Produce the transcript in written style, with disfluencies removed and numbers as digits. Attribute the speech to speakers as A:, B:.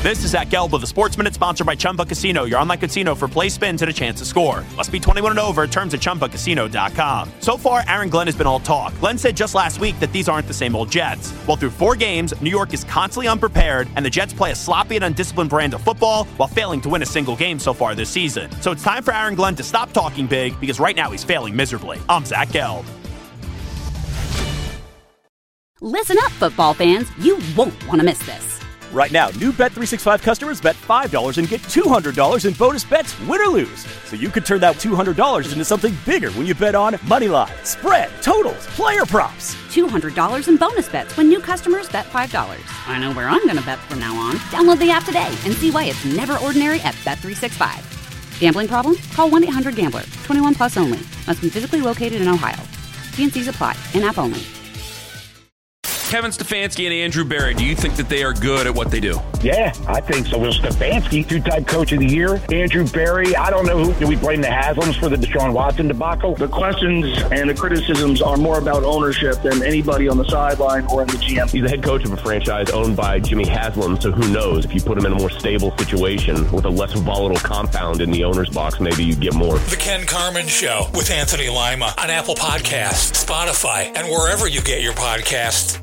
A: This is Zach Gelb with the Sports Minute, sponsored by Chumba Casino, your online casino for play spins and a chance to score. Must be 21 and over. Terms at ChumbaCasino.com. So far, Aaron Glenn has been all talk. Glenn said just last week that these aren't the same old Jets. Well, through 4 games, New York is constantly unprepared, and the Jets play a sloppy and undisciplined brand of football while failing to win a single game so far this season. So it's time for Aaron Glenn to stop talking big, because right now he's failing miserably. I'm Zach Gelb.
B: Listen up, football fans. You won't want to miss this.
C: Right now, new Bet365 customers bet $5 and get $200 in bonus bets, win or lose. So you could turn that $200 into something bigger when you bet on money line, spread, totals, player props.
B: $200 in bonus bets when new customers bet $5. I know where I'm going to bet from now on. Download the app today and see why it's never ordinary at Bet365. Gambling problem? Call 1-800-GAMBLER. 21 plus only. Must be physically located in Ohio. T&Cs apply. In-app only.
D: Kevin Stefanski and Andrew Berry, do you think that they are good at what they do?
E: Yeah, I think so. Will Stefanski, 2-time coach of the year. Andrew Berry, I don't know who. Do we blame the Haslams for the Deshaun Watson debacle?
F: The questions and the criticisms are more about ownership than anybody on the sideline or in the GM.
G: He's the head coach of a franchise owned by Jimmy Haslam, so who knows? If you put him in a more stable situation with a less volatile compound in the owner's box, maybe you get more.
H: The Ken Carman Show with Anthony Lima on Apple Podcasts, Spotify, and wherever you get your podcasts.